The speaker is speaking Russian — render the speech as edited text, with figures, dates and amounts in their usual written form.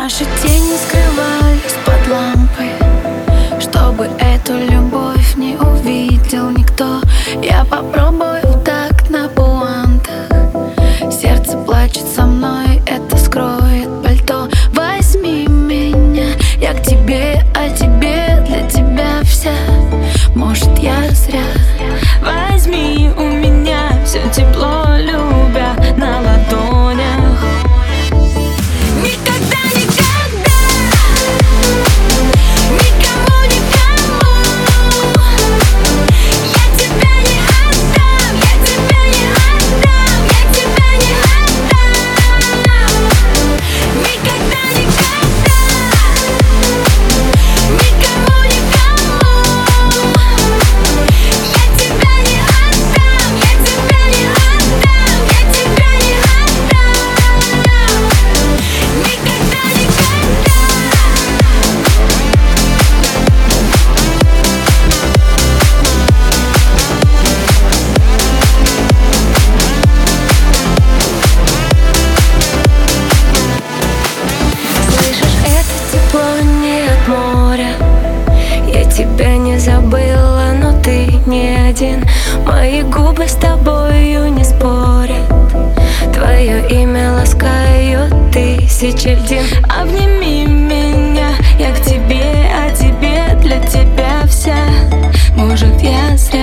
Наши тени скрывались под лампой, чтобы эту любовь не увидел никто. Я попробую так на пуантах, сердце плачет со мной, это скроет пальто. Возьми меня, я к тебе, а тебе для тебя вся. Может, я зря. Возьми у меня все тепло, любя на ладонях. Никогда, никогда, никому, никому я тебя не отдам, я тебя не отдам, я тебя не отдам. Никогда, никогда, никому, никому я тебя не отдам, я тебя не отдам, я тебя не отдам. Никогда, никогда. Слышишь, это тепло не от моря. Я тебя не забыла, но ты не один. Мои губы с тобою не спорят. Твое имя ласкают тысячи льдин. Обними меня, я к тебе, а тебе для тебя вся. Может, я зря.